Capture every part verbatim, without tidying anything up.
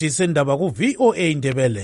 Disendaba ku V O A Ndebele.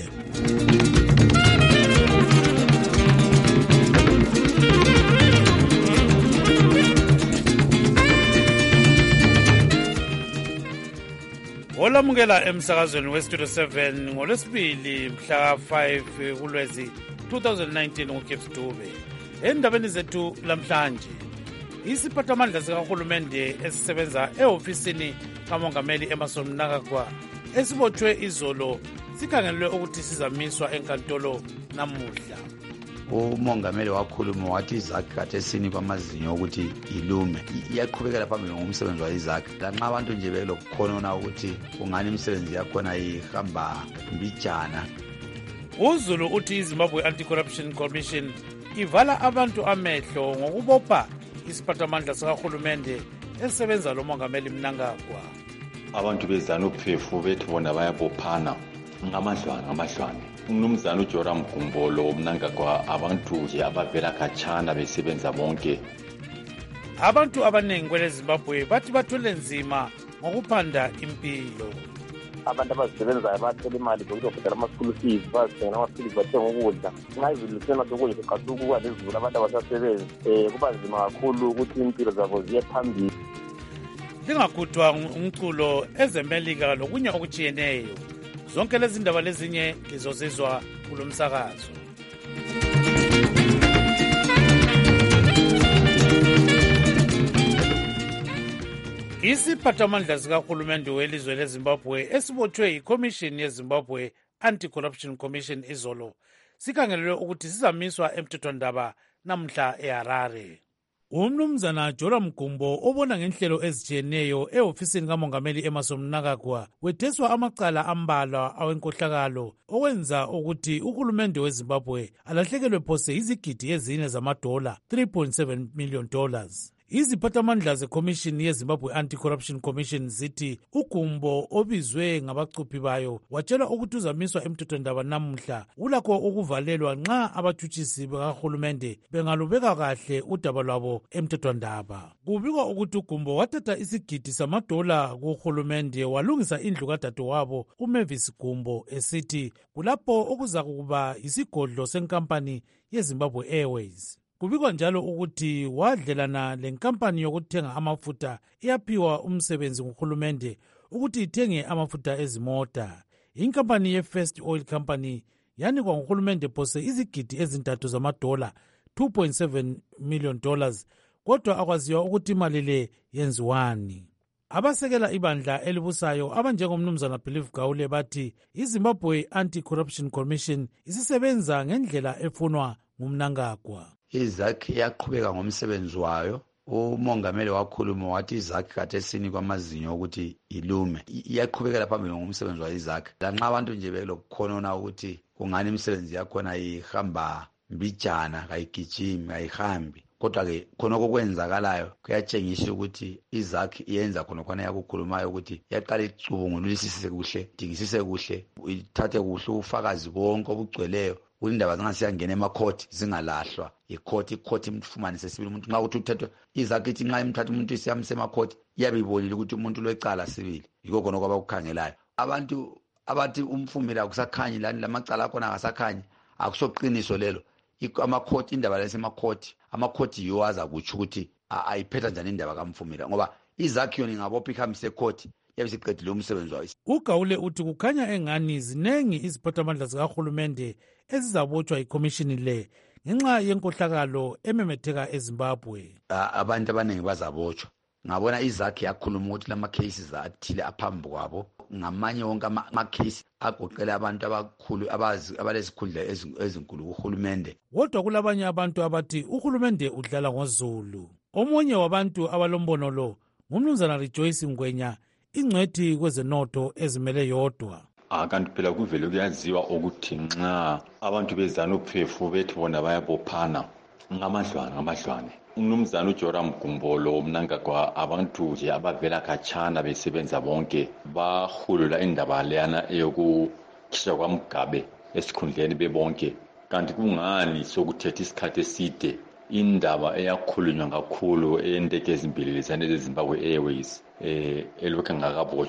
Olamukela emsakazweni westudio seven ngolwesibili mhla five kuLwezi twenty nineteen uGibbs Dube. Endabeni zethu lamhlanje, isiphathamandla sikahulumende esisebenza ehofisini kamongameli Emmerson Mnangagwa esibotshwe izolo sikhangelwe ukuthi sizamiswa enkantolo namuhla. Umongameli wakhuluma wathi izakhi kathesini kwamazinyo ukuthi ilume iyaqhubekela phambili ngomsebenzi wayizakhi lanxa abantu nje belokukhonona ukuthi kungani imisebenzi yakhona ihamba mbijana. uZulu uthi iZimbabwe Anti-Corruption Commission ivala abantu amehlo ngokubopha isiphathamandla sikahulumende esisebenza lo mongameli Mnangagwa. Abantu beZANU-P F bethi bona bayabophana ngamadlwana ngamadlwana. Umnumzana uJoram Gumbolo Mnangagwa abantu nje abavela khatshana besebenza bonke. Abantu abanengi kweleZimbabwe bathi bathwele nzima ngokuphanda impilo. Abantu abazisebenzayo bathola imali zokubhadala ama-school fees, bazithenga amaphilisi, bathenga ukudla. Nxa izulu lisenatokunye siqatha ukuba lezulu abantu abasasebenzi um kuba nzima kakhulu ukuthi impilo zabo ziye phambili. Lingakhuthwa umculo ezemelika lokunye okutshiyeneyo. Zonke lezi ndaba lezinye lizozizwa kulo msakazo. Isiphathamandla sikahulumende welizwe leZimbabwe esibotshwe yiCommission yeZimbabwe Anti-Corruption Commission izolo sikhangelelwe ukuthi sizamiswa emthethwandaba namhla eHarare. Umnumzana Joram Gumbo obona ngenhlelo ezitshiyeneyo ehofisini kamongameli Emmerson Mnangagwa wetheswa amacala ambalwa awenkohlakalo owenza ukuthi uhulumende weZimbabwe alahlekelwe phose izigidi ezine zamadola three point seven million dollars. Iziphathamandla zeCommission yeZimbabwe Anti-Corruption Commission zithi uGumbo obizwe ngabacuphi bayo watshelwa ukuthi uzamiswa emthethwandaba namuhla ulakho ukuvalelwa nxa abathutshisi bakahulumende bengalubeka kahle udaba lwabo emthethwandaba. Kubikwa ukuthi uGumbo wathatha isigidi samadola kuhulumende walungisa indlu kadadewabo uMavis Gumbo esithi kulapho okuzakuba yisigodlo senkampani yeZimbabwe Airways. Kubikwa njalo ukuthi wadlelana lenkampani yokuthenga amafutha iyaphiwa umsebenzi nguhulumende ukuthi ithenge amafutha ezimota. Inkampani ye-First Oil Company yanikwa nguhulumende phose izigidi ezintathu zamadola two point seven million dollars, kodwa akwaziwa ukuthi imali le yenziwani. Abasekela ibandla elibusayo abanjengomnumzana Believe Gawule bathi iZimbabwe Anti-Corruption Commission isisebenza ngendlela efunwa nguMnangagwa. Izakhi yaqhubeka ngomsebenzi wayo. Umongameli wakhuluma wathi izakhi kathesini kwamazinyo ukuthi ilume iyaqhubekela phambili ngomsebenzi wayizakhi lanxa abantu nje belokukhonona ukuthi kungani imisebenzi yakhona ihamba mbijana kayigijimi kayihambi. Kodwa-ke khonoko kwenzakalayo kuyatshengisa ukuthi izakhi iyenza khonokhona yakukhulumayo ukuthi yaqala icubungulisise kuhle, dingisise kuhle, ithathe kuhle ufakazi bonke obugcweleyo ukuthi indaba zingasiyangena emakhoti zingalahlwa. Ikhoti ikhoti imfumanise sibili umuntu nxa ukuthi uthethwe izakhi ithi nxa imthatha umuntu isiyamsa emakhoti iyabe ibonile ukuthi umuntu lwecala sibili. Yikho khonoko abakukhangelayo. Abantu abathi umfumela akusakhanyi lani lamacala akhona akasakhanyi akusoqiniso lelo. Amakhoti indaba lesemakhoti amakhoti yiwo azakutsho ukuthi ayiphetha njani indaba kamfumela ngoba izakhi yona ingabopha ikhambise ekhoti yabe siqedile umsebenzi wayo. uGawule uthi kukhanya engani zinengi iziphathamandla zikahulumende ezizabotshwa yiCommission le ngenxa yenkohlakalo ememetheka eZimbabwe. Abantu abaningi bazabotshwa. Ngabona izakhi yakhuluma ukuthi lama cases athile aphambi kwabo ngamanye wonke ama-case agoqela abantu abakhulu abalezikhundla ezinkulu kuhulumende. Kodwa kulabanye abantu abathi uhulumende udlala ngoZulu. Omunye wabantu abalombono lo ngumnumzana Rejoice Ngwenya, ingcwethi kwezenotho ezimele yodwa. Akanti phela kuvele kuyaziwa ukuthi nxa abantu beZANU-P F bethi bona bayabophana ngamadlwana ngamadlwana. Umnumzana uJoram Gumbolo Mnangagwa abantu nje abavela khatshana besebenza bonke bahulula indaba leyana eyokukhishwa kwaMgabe esikhundleni bebonke. Kanti kungani sokuthetha isikhathi eside indaba eyakhulunywa kakhulu eyenteke ezimbili lezane zeZimbabwe Airways eh elokhu ngakabotshwa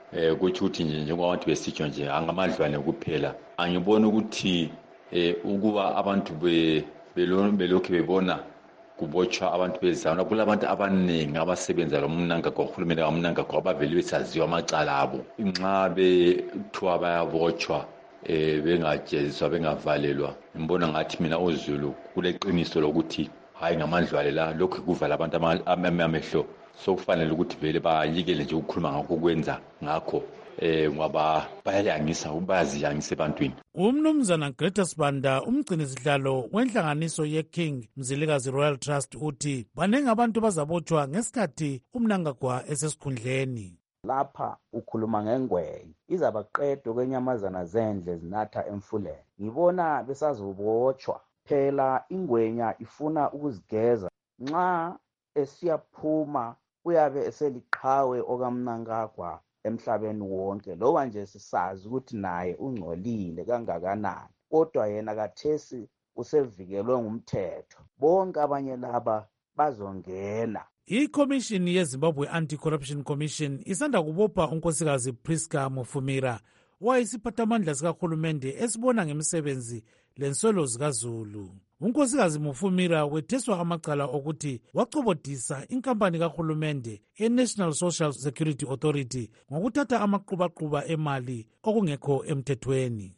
eh kuthi ukuthi nje njengobantu besitsho nje angamadlwane kuphela. Angibona ukuthi eh ukuba abantu be belokhu bebona kubotshwa abantu bezana kulabantu abaningi abasebenza lomnanga kohulumeni kamnanga kwabavele besaziwa amacala abo nxa bethiwa bayabotshwa eh bengajeziswa bengavalelwa. Ngibona ngathi mina uZulu kuleqiniso lokuthi hayi ngamandlwane la lokhu kuvala abantu amehlo, so kufanele ukuthi vele bayikele nje ukukhuluma ngakho kwenza ngakho eh ngoba bayayangisa ubaziyangisa ebantwini. Umnumzana Greta Sibanda, umgcini sihlalo wenhlanganiso ye-King Mzilikazi Royal Trust, uthi baningi abantu bazabotshwa ngesikhathi umnangagwa esesikhundleni. Lapha ukhuluma ngengwenya izabaqedwe kwenyamazana zendle zinatha emfuleni. Ngibona besazobotshwa phela ingwenya ifuna ukuzigeza. Nxa esiyaphuma uyabe eseliqhawe okamnangagwa emhlabeni wonke, loba nje sisazi ukuthi naye ungcolile kangakanani, kodwa yena kathesi usevikelwe ngumthetho. Bonke abanye laba bazongena. I-Commission yeZimbabwe Anti-Corruption Commission isanda kubopha unkosikazi Priska Mufumira, owayisiphathamandla sikahulumende esibona ngemisebenzi lenswelo zikaZulu. Unkosikazi Mufumira wetheswa amacala okuthi wacobodisa inkampani kahulumende e-National Social Security Authority ngokuthatha amaqhubaquba emali okungekho emthethweni.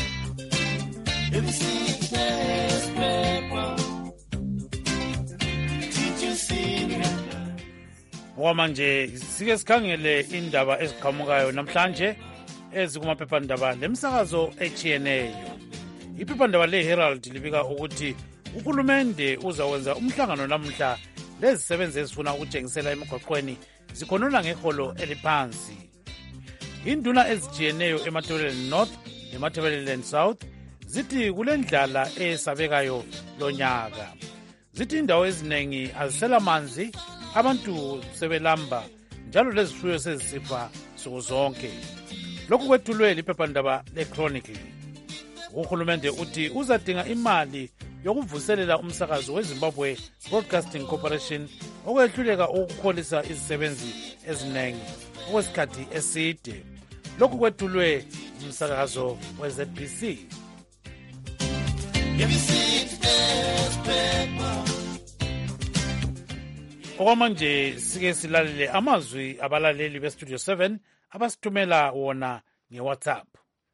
Okwamanje sike sikhangele indaba eziqhamukayo namhlanje ezikumaphephandaba lemsakazo etshiyeneyo. Iphephandaba le-Herald libika ukuthi uhulumende uzawenza umhlangano namuhla lezisebenzi ezifuna ukutshengisela emigwaqweni zikhonona ngeholo eliphansi. Induna ezijiyeneyo eMatabeleland North neMatabeleland South zithi kulendlala esabekayo lonyaka. Zithi indawo eziningi azisela manzi, abantu sebelamba njalo lezifuyo sezisifa nsuku zonke. Lokhu kwethulwe liphephandaba leChronicle. Uhulumende uthi uzadinga imali yokuvuselela umsakazo weZimbabwe Broadcasting Corporation okwehluleka ukukholisa izisebenzi eziningi okwesikhathi eside. Lokhu kwethulwe umsakazo we-Z B C. Okwamanje sike silalele amazwi abalaleli beStudio seven abasithumela wona ngeWhatsApp.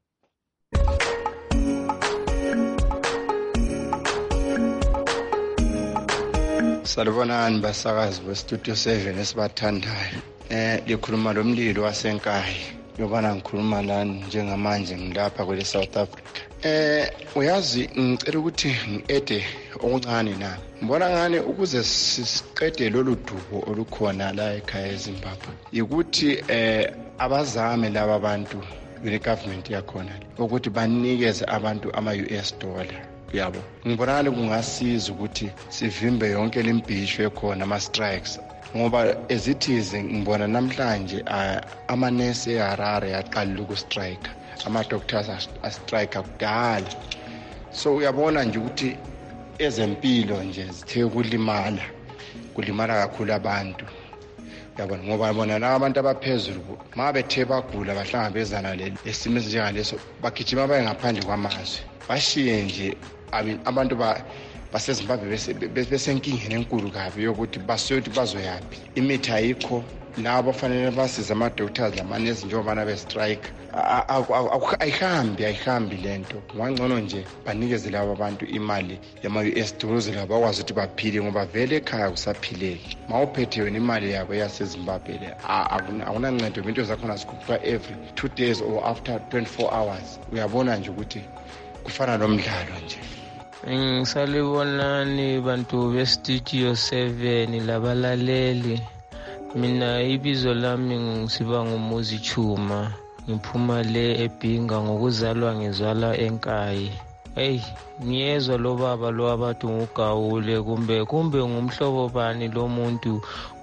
Salubonani basakazi beStudio seven esibathandayo. Eh likhuluma lomlilo wasenkayi. Yobana ngikhuluma lani njengamanje ngilapha kwele South Africa. Eh uyazi ngicela ukuthi ngiede okuncane na. Ngibona ngane ukuze siqede lolu dubo olukhona la ekhaya eZimbabwe. Ukuthi eh abazame laba bantu kule government yakhona ukuthi banikeze abantu ama U S dollar. Yabo ngibona ngale kungasiza ukuthi sivimbe yonke lemphisho ekhona ama strikes ngoba ezithize ngibona namhlanje amanesi eHarare yaqala ukustrike, ama doctors a strike kudala. So uyabona nje ukuthi ezempilo nje zithe kulimala kulimala kakhulu abantu. Yabona ngoba bona la abantu abaphezulu mabethe bagula bahlangabezana lesimo esinjengaleso bagijima baye ngaphandle kwamazwe bashiye nje abantu ba baseZimbabwe besenkingeni enkulu kabi yokuthi basothi bazoyapi. Imithi ayikho, labo fanele basiza ama doctors lamanesi njengoba be strike ayihambi ayihambi lento. Ngwangcono nje banikeze labo abantu imali yama U S dollars labo bakwazi ukuthi baphile ngoba vele ekhaya kusaphileki. Mawuphethe wena imali yabo yaseZimbabwe le akunancedo, into zakhona zikhuphuka every two days or after twenty-four hours. Uyabona nje ukuthi kufana nomdlalo nje. Ngisalibonani bantu beStudio seven labalaleli. Mina ibizo lami ngisiba ngumuzi Chuma. Ngiphuma le eBhinga ngokuzalwa ngizwala enkayi. Hey, ngiyezwa lo baba lo abathi ngugawule kumbe kumbe ngumhlobo bani lo muntu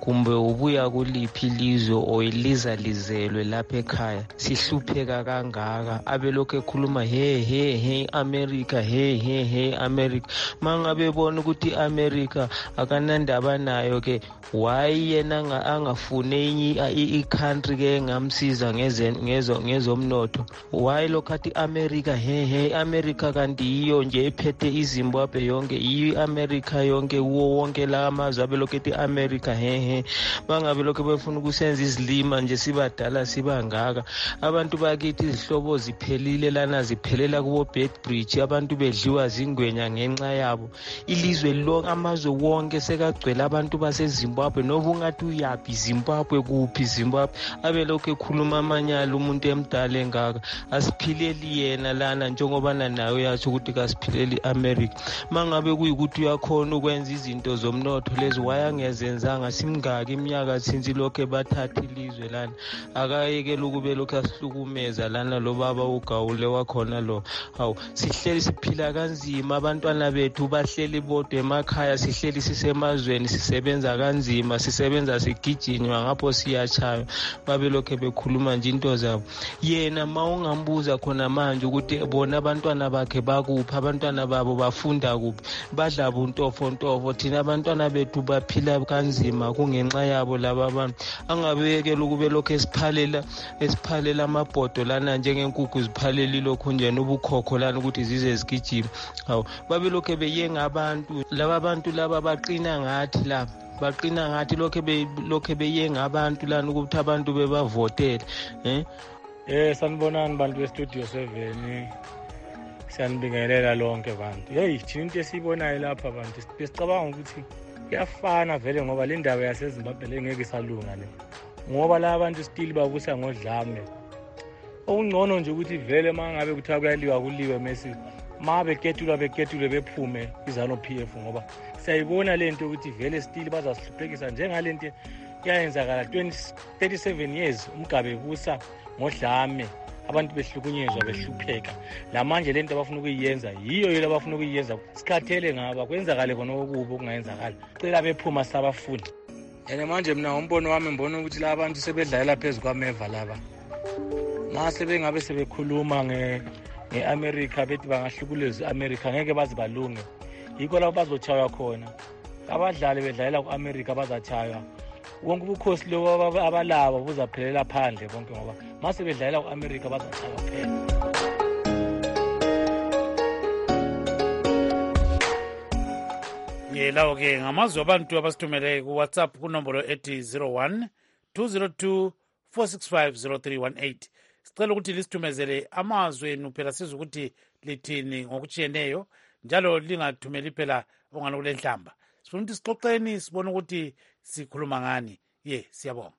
kumbe ubuya kuliphi ilizwe oyilizalizelwe lapha ekhaya sihlupheka kangaka abe lokho ekhuluma he he he America he he he America mangabe bona ukuthi America akanandaba nayo ke why yena angafune i country ke ngamsiza ngeze ngezo ngezomnotho why lokhathi America he he America kanti iyo nje ephethe iZimbabwe yonke i America yonke uwo wonke la amazwe abe lokhathi America he he bangabe lokho befuna ukusenza izilima nje sibadala sibangaka abantu bakithi izihlobo ziphelile lana ziphelela kubo Bedbridge abantu bedliwa zingwenya ngenxa yabo ilizwe lonke amazwe wonke sekagcwele abantu baseZimbabwe noba ungathi uyapi Zimbabwe kuphi Zimbabwe abe lokho ekhuluma amanyala umuntu emdala engaka asiphileli yena lana njengoba nayo yathi ukuthi kasiphileli America mangabe kuyikuthi uyakhona ukwenza izinto zomnotho lezi wayangezenzanga simngaki iminyaka since lokho bathatha ilizwe lana akayekela ukube lokho asihlukumeza lana lo baba ugawule wakhona lo hawu sihleli siphila kanzima abantwana bethu bahleli bodwa emakhaya sihleli sisemazweni sisebenza kanzima sisebenza sigijinwa ngapho siyachaya babe lokho bekhuluma nje into zabo yena mawungambuza khona manje ukuthi bona abantwana bakhe bakuphi abantwana babo bafunda kuphi badla buntofo ntofo thina abantwana bethu baphila kanzima kungenxa yabo laba abantu angabekela ukube lokho esiphalela esiphalela amabhodo lana njengenkukhu ziphaleli lokho nje nobukhokho lana ukuthi zize zigijima hawo babe lokho beyenga abantu laba abantu laba baqina ngathi laba baqina ngathi lokho be lokho beyenga abantu lana ukuthi abantu bebavotela eh eh sanibonani bantu be studio seven siyanibingelela lonke bantu hey thina into esibonayo lapha abantu sicabanga ukuthi kuyafana vele ngoba le ndawo yaseZimbabwe lengeke isalunga le ngoba la abantu still babusa ngodlame okungcono nje ukuthi vele mangabe kuthiwa kuyaliwa kuliwe mesi mabe ketula beketule bephume izano P F ngoba siyayibona lento ukuthi vele still bazasihluphekisa njengalento yayenzakala thirty-seven years umgabe busa ngodlame abantu behlukunyezwa behlupheka lamanje lento abafuna ukuyenza yiyo yilo abafuna ukuyenza sikhathele ngaba kwenzakale khona okubo okungayenzakala cela bephuma sabafundi ene manje mina umbono wami mbona ukuthi la abantu sebedlalela phezulu kwameva laba mase bengabe sebekhuluma nge ngeAmerica bethi bangahlukuleza iAmerica ngeke bazibalunge yikho la bazochaywa khona abadlali bedlalela kuAmerica bazachaywa wonke ubukhosi lo abalabo buzaphelela phandle bonke ngoba mase bedlalela kuAmerica bazachaywa phela. Yelawo ke ngamazwi abantu abasithumele ku WhatsApp kunombolo ethi zero one two zero two four six five zero three one eight. Sicela ukuthi lisithumezele amazwi enu phela sizwe ukuthi lithini ngokutshiyeneyo njalo lingathumeli phela ongalokule nhlamba. Sifuna ukuthi sixoxeni sibone ukuthi sikhuluma ngani. Ye siyabonga.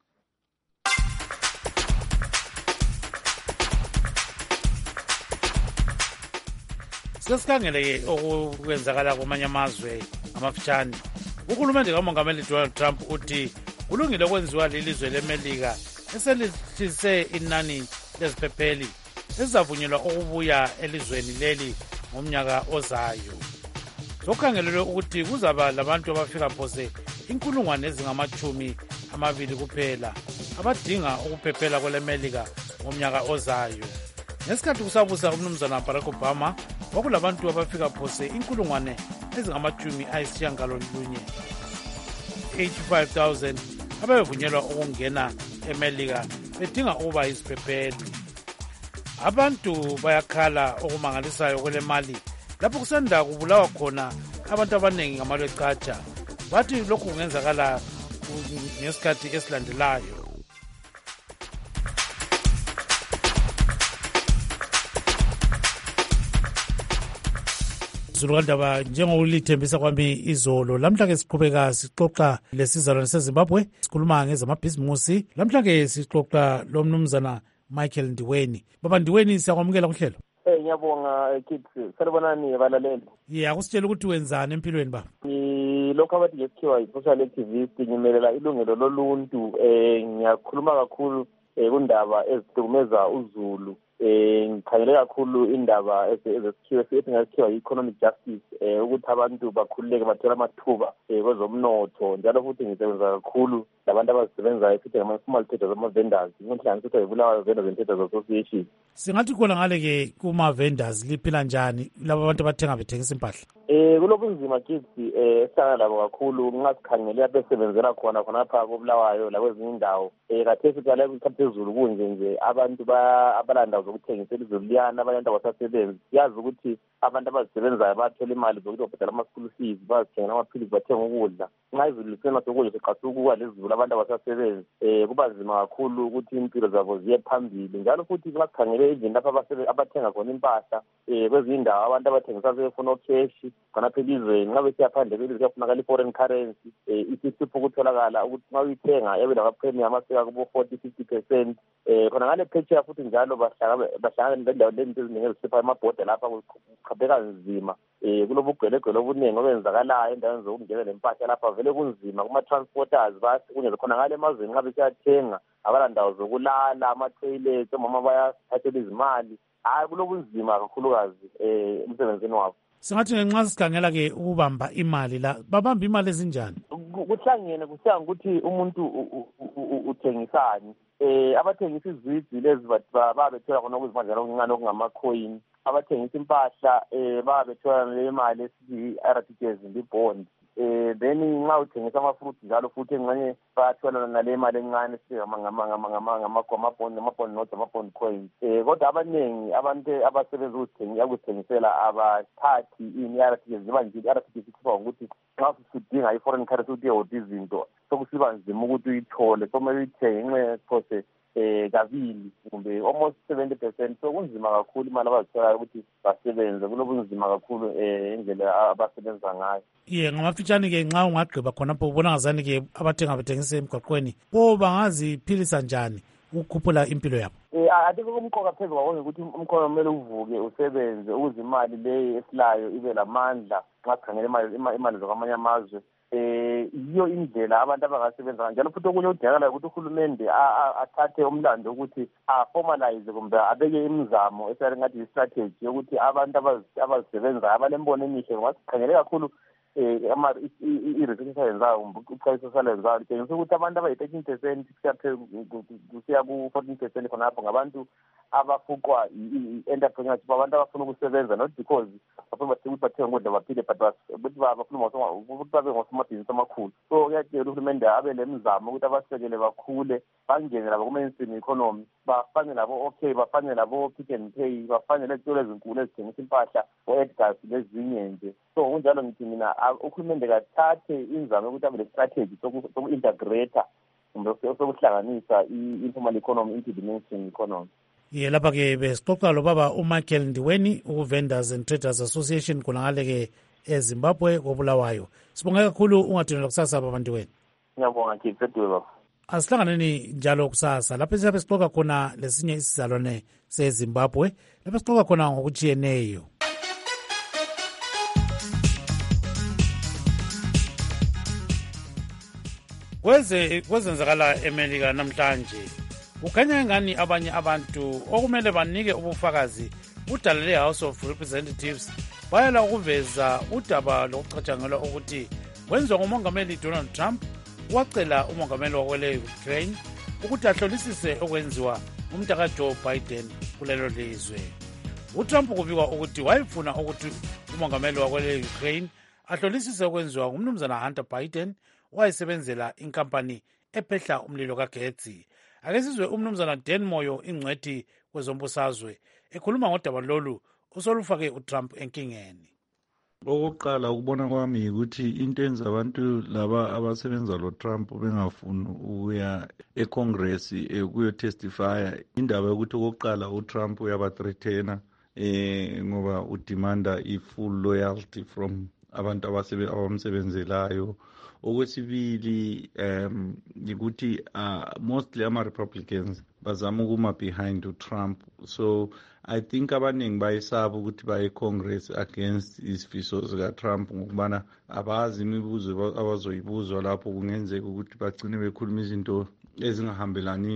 Sesikhangele okwenzakala kwamanye amazwe amafitshane. Uhulumende kamongameli Donald Trump uthi kulungile okwenziwa lelizwe leMelika eselihlise inani leziphepheli ezizavunyelwa ukubuya elizweni leli ngomnyaka ozayo. Sokhangelelwe ukuthi kuzaba labantu abafika phose inkulungwane ezingamachumi amabili kuphela abadinga ukuphephela kweleMelika ngomnyaka ozayo. Ngesikhathi kusabusa umnumzana Barack Obama kwakulabantu abafika phose inkulungwane ezingamachumi ayisishiyagalolunye eighty-five thousand ababevunyelwa ukungena eMelika bedinga ukuba yiziphepheli. Abantu bayakhala okumangalisayo kwele mali lapho kusanda kubulawa khona abantu abaningi ngamalwecatsha. Bathi lokhu kungenzakala ngesikhathi esilandelayo. Zulukandaba njengokulithembisa kwami izolo lamhla-ke siqhubeka sixoxa lesizalwane seZimbabwe sikhuluma ngezamabhizimusi. Lamhla-ke sixoxa lo mnumzana Michael Ndiweni. Baba Ndiweni siyakwamukela kuhlelo. Eh ngiyabonga kithi. Sanibonani balaleli. Yeah, akusitshela ukuthi wenzani empilweni baba? Lokho abathi ngesikhiwa yi-social activist ngimelela ilungelo loluntu. Eh ngiyakhuluma kakhulu kundaba ezihlukumeza uZulu. Eh sikhangele kakhulu indaba ezezikhiwe esingazikhiwa i-economic justice um ukuthi abantu bakhululeke bathole amathuba um kwezomnotho njalo futhi ngisebenza kakhulu labantu abazisebenzayo futhi ngama-formal traders ama-vendors inhlanganiso kuthiwa yiBulawayo Vendors and Traders Association. Singathi khona ngale-ke kuma-vendors liphila njani laba abantu abathenga bethengisa impahla? Um kulobunzima kithi um esihlangana labo kakhulu nxa sikhangele lapho esebenzela khona khonapha koBulawayo lakwezinye indawo um kathesi kala phezulu kunje nje abantu abalandawo zokuthengisa elizwe liyana abanye abantu abasasebenzi. Yazi ukuthi abantu abazisebenzayo bathola imali zokuthi babhadala ama-school fees bazithengela amaphilisi bathenga ukudla. Nxa izulu lisena sokudla siqasuka lezulu abantu abasasebenzi um kuba nzima kakhulu ukuthi impilo zabo ziye phambili njalo futhi nxa sikhangele izinto lapho abathenga khona impahla um kwezinye indawo abantu abathengisa sebefuna okheshi khonapha elizweni nxa besiya phandle kwelizwe kuyafunakala i-foreign currency um isisipho ukutholakala ukuthi nxa uyithenga yabe lamapremium aseka kubo forty fifty percent um khona ngale phetsheya futhi njalo bahlangana nendawo lezinto eziningi ezisipha amabhoda lapha kuqhapheka nzima um kulobugwelegwele obuningi obenzakalayo endaweni zokungena lempahla lapha vele kunzima kuma-transporters basi kunye khona ngale emazweni nxa besiyathenga abalandawo zokulala ama-toilets omama bayathathela izimali hayi kulobunzima kakhulukazi um emsebenzini wabo. Singathi ngenxa sikhangela-ke ukubamba imali la babamba imali ezinjani? Kuhlangene kusiya ngokuthi umuntu uthengisani. um abathengisa izwidi lezi babethola khona okuzimanjalo okuncane okungama-coin. Abathengisa impahla um babethola le mali esithi i-R T Gs i-bond. um then nxa uthengisa amafruthi njalo futhi engxenye bayathola nale mali encane ama-bond notes ama-bond coins. um kodwa abaningi abantu abasebenza ukuzithengisela abathathi i-R T Gs ziba nje i-R T Gs ikhipha ngokuthi nxa usudinga i-foreign currency ukuthi uyehota izinto sokusiba nzima ukuthi uyithole somele uyithenge ngenxa phose um kabili kumbe almost seventy percent so kunzima kakhulu imali abazitholayo ukuthi basebenze kulobunzima kakhulu um indlela abasebenza ngayo. Ye ngamafitshane-ke nxa ungagqiba khonapho ubona ngazani-ke abathenga bathengisa emgwaqweni bo bangaziphilisa njani ukukhuphula impilo yabo? Um atikho kumqoka phezu kwako ukuthi umkhono kumele uvuke usebenze ukuze imali leyo esilayo ibe lamandla nxa sikhangela imali zokwamanye amazwe. um yiyo indlela abantu abangasebenza njalo futhi okunye kudingakalayo ukuthi uhulumende athathe umlando ukuthi aformalize kumbe abeke imizamo esingathi yi-strategy yokuthi abantu abazisebenzayo abalembono emihle ngoba sikhangele kakhulu um i-research ayenzayo kumbe uchayiso salenzayo litshengisa ukuthi abantu abayi-thirteen percent kusiya ku-fourteen percent khonapho ngabantu abafuqwa i-entrepreneurship abantu abafuna ukusebenza not because bafuna ukuthi bathenge ukudla baphile but ukuthi bafuna ukuthi babe ngosomabhizinisi amakhulu. So kuyadingeka uhulumende abe lemizamo ukuthi abasekele bakhule bangene labo ku-mainstream economy bafane labo okay bafane labo Pick n Pay bafane lezitolo ezinkulu ezithengisa impahla o-Edgars lezinye nje. So kunjalo ngithi mina uhulumende kathathe inzamo yokuthi abe le-strategy soku-integrata kumbe sokuhlanganisa i-informal economy into the mainstream economy. Ye lapha-ke besixoxa lo baba uMichael Ndiweni uku-Vendors and Traders Association khonangale-ke eZimbabwe koBulawayo. Sibonga kakhulu ungadinela kusasa baba Ndiweni. Ngiyabonga nje sedwe baba. Asihlanganeni njalo kusasa lapho siyabe sixoxa khona lesinye isizalwane seZimbabwe lapho sixoxa khona ngokujiyeneyo. Kweze kwezenzakala eMelika namhlanje kukhanya ngani abanye abantu okumele banike ubufakazi udala le-House of Representatives bayala ukuveza udaba lokucatshangelwa ukuthi kwenziwa ngumongameli Donald Trump wacela umongameli wakwele Ukraine ukuthi ahlolisise okwenziwa umntaka Joe Biden kulelo lizwe. uTrump kubikwa ukuthi wayefuna ukuthi umongameli wakwele Ukraine ahlolisise okwenziwa ngumnumzana Hunter Biden wayesebenzela inkampani ephehla umlilo kagetsi. Ake sizwe umnumzana Dan Moyo ingcwethi kwezombusazwe ekhuluma ngodaba lolu usolufake uTrump enkingeni. Okokuqala ukubona kwami ukuthi into enza abantu laba abasebenza lo Trump bengafuni ukuya eCongress ukuyo testify indaba yokuthi okokuqala uTrump uyabathreatena eh ngoba udemanda i-full loyalty from abantu abamsebenzelayo. Okwesibili um ukuthi uh, mostly ama Republicans bazama ukuma behind uTrump, so I think abaningi bayisaba ukuthi baye Congress against isifiso zika Trump ngokubana abazi imibuzo abazoyibuzwa lapho kungenzeka ukuthi bagcine bekhuluma izinto ezingahambelani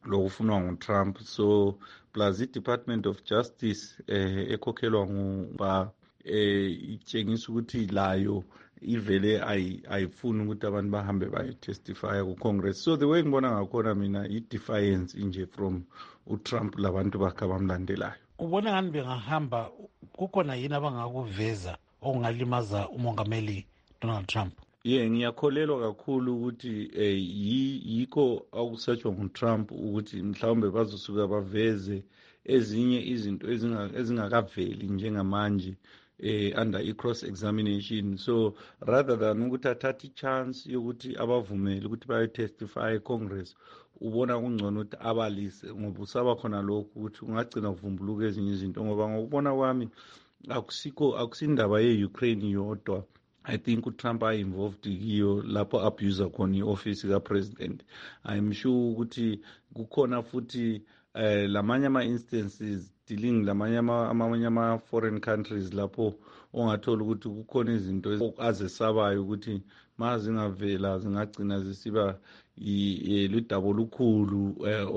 lokufunwa nguTrump. So plus i-Department of Justice eh, ekhokhelwa nguba eh, itshengisa ukuthi layo ivele ayifuni ukuthi abantu bahambe bayetestifya ku-Congress. So the way ngibona ngakhona mina i-defiance nje from uTrump labantu bakhe abamlandelayo. Ubona ngani bengahamba, kukhona yini abangakuveza okungalimaza umongameli Donald Trump? Yeah, ngiyakholelwa kakhulu ukuthi eh, yikho akusatshwa nguTrump ukuthi mhlawumbe bazosuka baveze ezinye izinto ezingakaveli njengamanje eh, under i-cross examination. So rather than ukuthi athathe i-chance yokuthi abavumele ukuthi bayetestify e-Congress, ubona kungcono ukuthi abalise, ngoba usaba khona lokhu ukuthi ungagcina kuvumbuluka ezinye izinto, ngoba ngokubona kwami akusiko akusindaba ye-Ukraine yodwa. I think uTrump are involved kiyo lapho abuse khona i-office ka-president. I'm sure ukuthi kukhona futhi eh, lamanye ama-instances dealing lamanye amanye ama-foreign countries lapho ongathola ukuthi kukhona izinto azesabayo ukuthi ma zingavela zingagcina zisiba ludaba olukhulu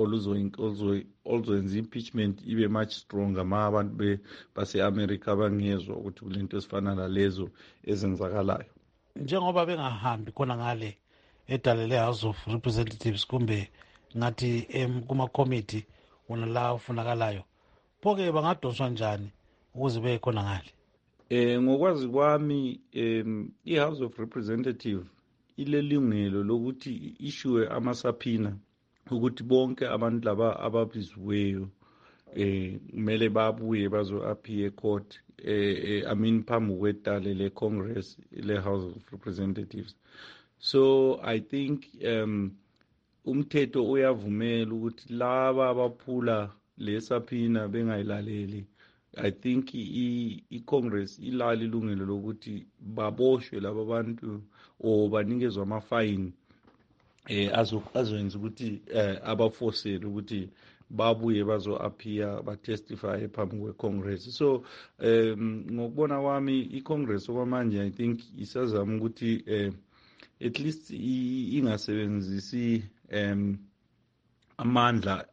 oluzoyenza impeachment ibe much stronger ma abantu base-America bangezwa ukuthi kulento ezifana nalezo ezenzakalayo. Njengoba bengahambi khona ngale edale le-House of Representatives kumbe ngathi kuma-committee wona la ufunakalayo, pho-ke bangadonswa njani ukuze beye khona ngale? Eh, ngokwazi kwami um, i-House of Representatives ilelungelo lokuthi issue amasapina ukuthi bonke abantu laba ababiziweyo eh kumele babuye bazo appear court eh I mean phambi kwetale le Congress le House of Representatives. So I think um umthetho uyavumela ukuthi laba abaphula lesapina bengayilaleli, I think i-Congress ilali ilungelo lokuthi baboshwe laba bantu o banikezwe ama-fine eh azoyenza ukuthi eh, abafosele ukuthi babuye bazo-appear batestify phambi kwe-Congress. So um ngokubona kwami i-Congress okwamanje I think isazama ukuthi eh, at least ingasebenzisi um amandla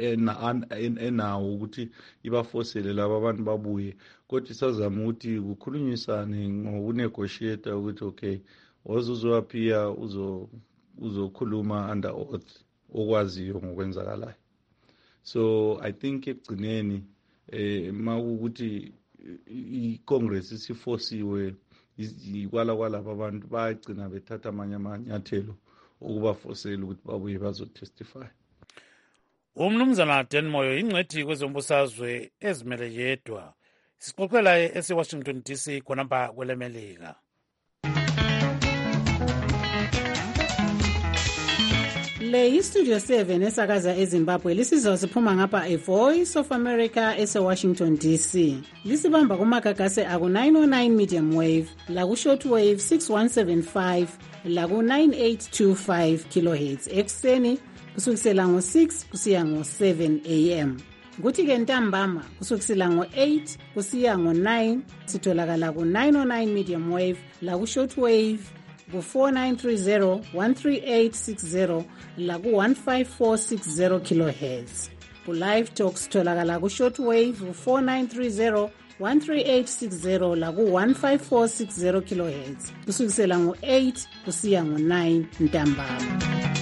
enawo ukuthi ibafosele laba abantu babuye, kodwa isazama ukuthi kukhulunyisane ngokunegotiate ukuthi okay ozozoappear uzo uzokhuluma under oath okwaziyo ngokwenzakalayo. So I think ekugcineni eh makuthi i-Congress isifosiwe ikwala kwalabo abantu bagcina bethatha amanye amanyathelo ukubafosela ukuthi babuye bazotestify. Umnumzana Dan Moyo ingcwethi kwezombusazwe ezimele yedwa, sixoxela ese-Washington D C khonapha kwelemelika. Le istudio seven esakaza eZimbabwe lisizo siphuma ngapha eVoice of America ese-Washington D C. Lisibamba kumagagase aku nine oh nine medium wave, laku short wave six one seven five, laku nine eight two five kilohertz ekseni kusukisela ngo six kusiya ngo seven a m. Kuthi ke ntambama kusukisela ngo eight kusiya ngo nine sitholakala ku nine oh nine medium wave, laku short wave ku four nine three zero, one three eight six zero, laku one five four six zero kilohertz. Ku live talks tholakala ku short wave ku four nine three zero, one three eight six zero, laku one five four six zero kilohertz kusukisela ngo eight kusiya ngo nine ntambama.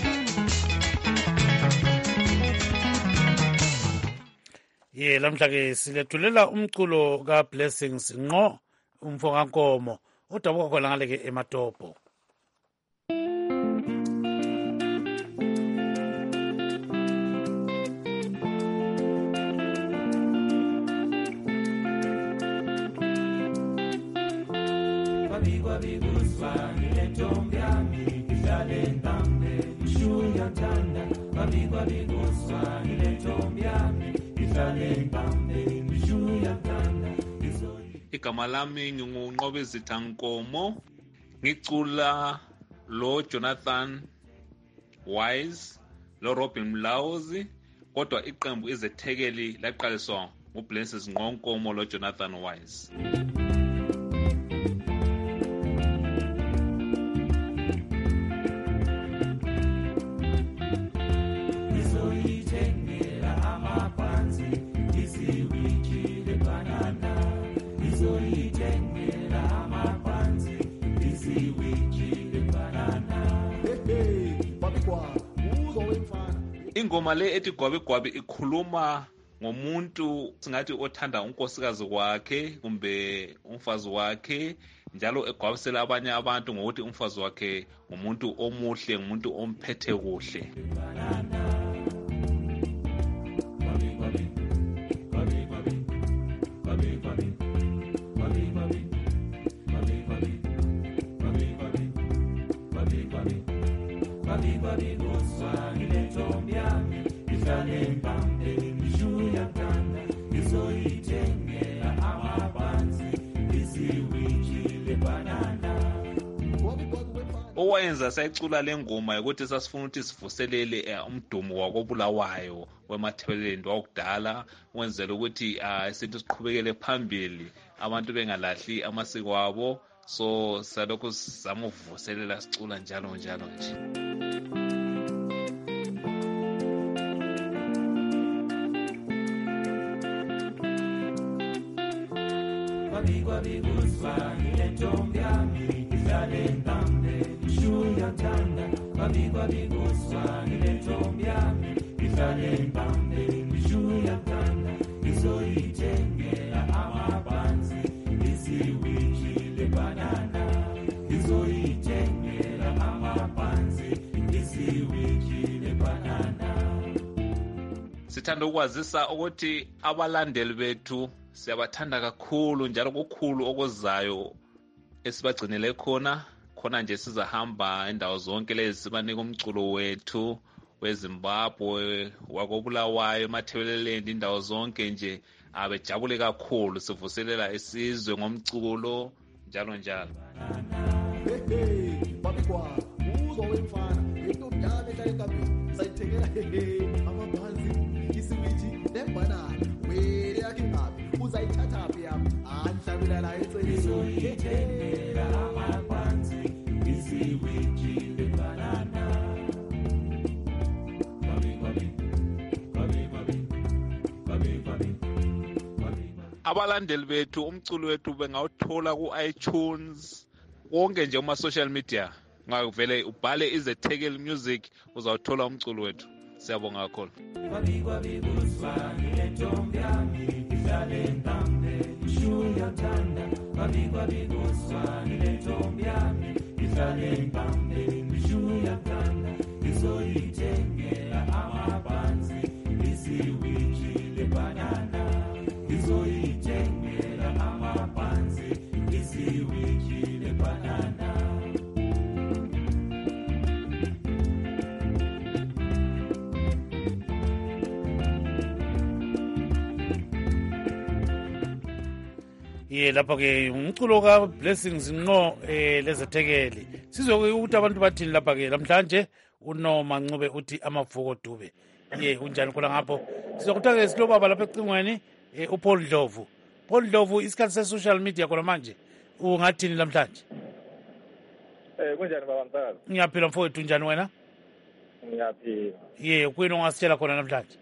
Ye lamhla ke silethulela umculo ka Blessings ngqo umfo kaNkomo udabuka khona ngale ke eMatopo. Babigwa biguswa niletombi yami ihlale ntambe ishuya tanda. Babigwa biguswa niletombi yami ihlale ntambe ishuya tanda. Igama lami nginguNqobezitha Nkomo, ngicula lo Jonathan Wise lo Robin Mlauzi, kodwa iqembu izethekeli laqaliswa nguBlessings Nkomo lo Jonathan Wise. Izoyite ingoma le ethi gwabi gwabi ikhuluma ngomuntu singathi othanda unkosikazi wakhe kumbe umfazi wakhe njalo egwabisela abanye abantu ngokuthi umfazi wakhe ngumuntu omuhle ngumuntu omphethe kuhle. Owayenza sayicula lengoma ukuthi sasifuna ukuthi sivuselele umdumo wakobulawayo wemathebeleni wakudala wenzela ukuthi sithi siqhubekele phambili abantu bengalahli amasiko abo, so salokho sizama ukuvuselela sicula njalo njalo nje. Sithanda ukwazisa ukuthi abalandeli bethu siyabathanda kakhulu njalo kukhulu okuzayo esibagcinele khona khona nje sizahamba indawo zonke lezi sibanika umculo wethu weZimbabwe wakobulawayo emathebeleleni indawo zonke nje abejabule kakhulu sivuselela isizwe ngomculo njalo njalo. Abalandeli bethu umculo wethu bengawuthola ku iTunes wonke nje uma social media ngavele ubhale iZethekeli Music uzawuthola umculo wethu. Siyabonga kakhulu. Ye lapha ke umculo ka Blessings Nqo eh leZethekeli sizwe ukuthi abantu bathini lapha ke namhlanje uNoma Ncube uthi amavuko dube. Ye unjani khona ngapho sizokutaka silobaba lapha ecingweni uPaul Dlovu. Paul Dlovu isikhathi se social media khona manje ungathini namhlanje? Eh kunjani baba Msakazi? Ngiyaphila mfowethu unjani wena? Ngiyaphila. Ye kwini ongasitshela khona namhlanje?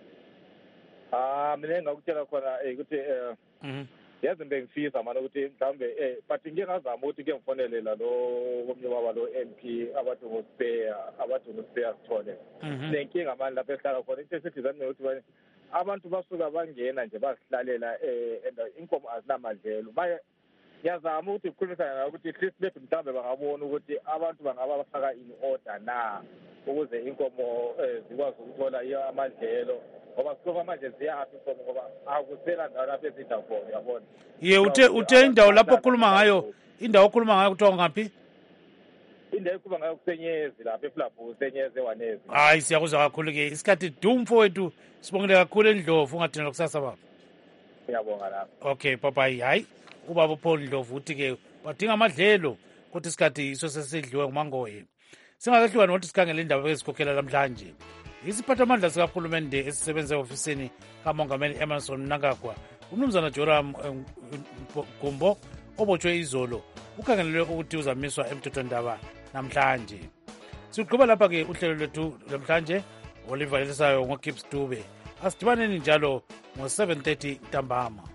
Ah mina ngakutshela khona ukuthi eh Mhm. yazi bengifisa mana ukuthi mhlambe eh but ngike ngazama ukuthi ke ngifonele la lo komnye baba lo M P abathi ngospare abathi ngospare sithole lenkinga manje lapha ehlala khona into esithizana ukuthi abantu basuka bangena nje basihlalela eh inkomo azinamadlelo manje ngiyazama ukuthi ukukhulumisana nayo ukuthi at least bethu mhlambe bangabona ukuthi abantu bangaba bafaka in order na ukuze inkomo zikwazi ukuthola amadlelo ngoba sikuba manje ziyaphi inkomo ngoba akusela ndawo lapha ezidla khona uyabona. Ye uthe uthe indawo lapho okhuluma ngayo indawo okhuluma ngayo kuthiwa ngaphi? Indawo ekhuluma ngayo kusenyezi lapha eFlabhu senyezi ewanezi. Hayi siyakuzwa kakhulu ke isikhathi dumfo wethu sibongile kakhulu eNdlovu ungathina kusasa baba. Ngiyabonga lapha. Okay bye bye. Hayi ubaba Paul Dlovu uthi ke badinga amadlelo kodwa isikhathi iso sesidliwe ngumangoye. Singakahluka nokuthi sikhangele indaba ezikhokhela namhlanje. Isiphathamandla sikahulumende esisebenza ofisini kaMongameli Emmerson Mnangagwa uMnumzana Joram Gumbo obotshwe izolo ukhangelelwe ukuthi uzamiswa emthethwandaba namhlanje. Siqhubeka lapha ke uhlelo lwethu namhlanje Oliver Elisayo ngoKips Dube. Asidibaneni njalo ngo seven thirty ntambama.